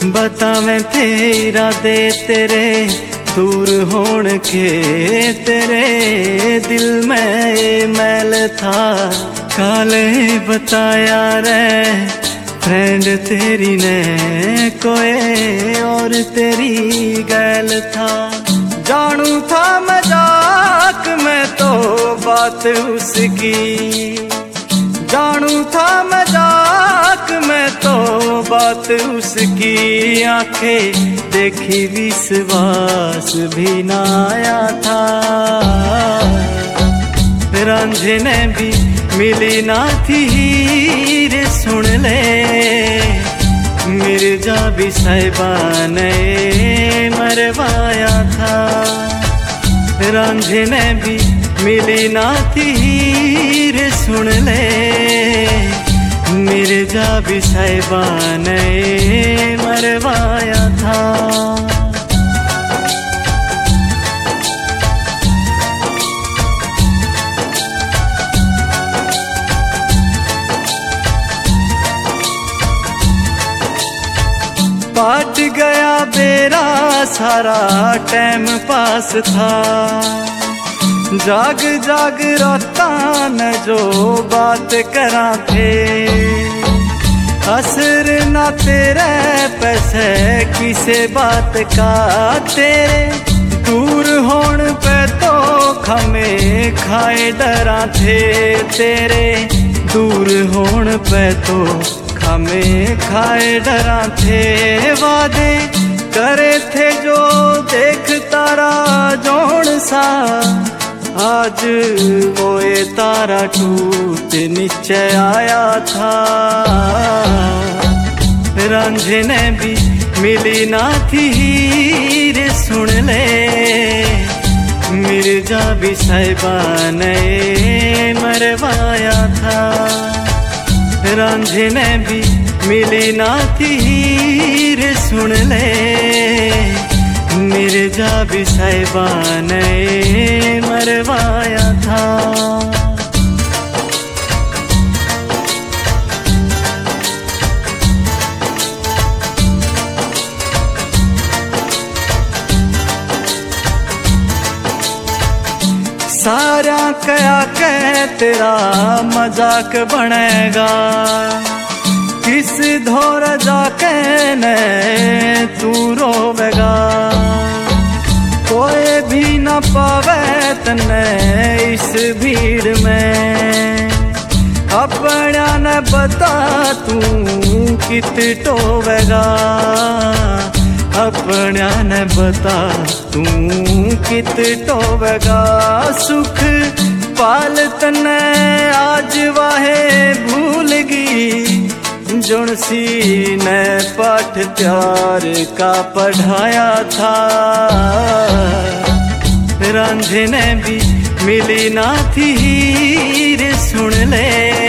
बतावें तेरा दे तेरे दूर होण के, तेरे दिल में मैल था काले बताया रे फ्रेंड तेरी ने कोई और तेरी गैल था। जानू था मजाक में तो बात उसकी, जानू था मजाक में तो बात उसकी, आंखें देखी विश्वास भी ना आया था। रांझे ने भी मिली ना थी हीर सुन ले, मिर्जा भी साहिबा ने मरवाया था। रांझे ने भी मिली ना थी हीर सुन ले, मिर्जा भी साहिबा ने मरवाया था। पाट गया बेरा सारा टाइम पास था, जाग जाग रोता न जो बात करा थे। असर ना तेरे पैसे किसे बात का, तेरे दूर होण पे तो खमे खाए डरा थे। तेरे दूर होण पे तो हमें खाए डरा थे। वादे करे थे जो देख तारा जोड़ सा, आज वो ये तारा टूट नीचे आया था। रांझे ने भी मिली ना थी हीर सुन ले, मिर्जा भी साहिबा ने मरवाया था। रांझे ने भी मिली ना थी हीर सुन ले, मिर्जा भी साहिबा ने मरवाया था। सारा कया कह तेरा मजाक बनेगा, किस धोर जाके ने तू रोवेगा। कोई भी न पावे तने इस भीड़ में, अपना न बता तू कित टोवेगा। अपना न बता तू कित टोवेगा। सुख पाल तने आज वाहे भूलगी, जुनसी ने पाठ प्यार का पढ़ाया था। रांझे ने भी मिली ना थी हीर सुन ले,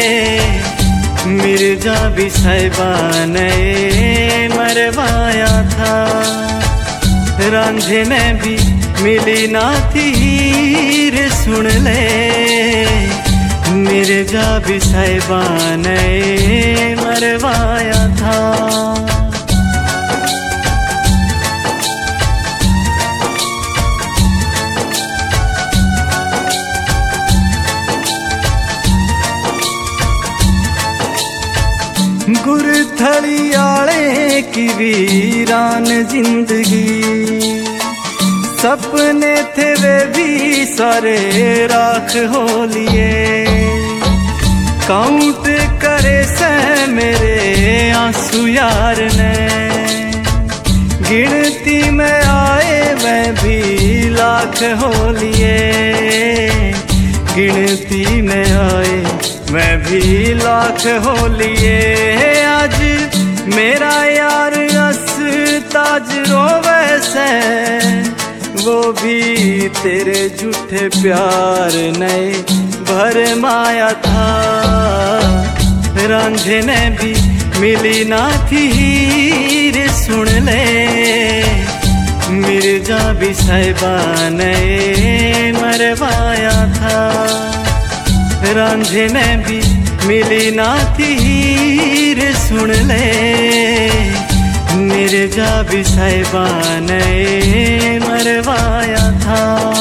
मिर्जा भी साहिबा ने मरवाया था। रांझे ने भी मिली ना थी हीर सुन ले, मिर्जा भी साहिबा ने मरवाया था। गुरथली आले की वीरान जिंदगी, सपने थे वे भी सारे राख हो लिए। काउंट करे से मेरे आंसू यार ने, गिनती में आए वह भी लाख हो लिए। गिनती में आए मैं भी लाख हो लिए। आज मेरा यार ताज रोवे से, वो भी तेरे झूठे प्यार नए भर माया था। रांझे ने भी मिली ना थी हीर सुन ले, मिर्जा भी साहिबा ने मरवाया था। रांझे ने भी मिली ना थी हीर सुन ले, मिर्जा भी साहिबा ने मरवाया था।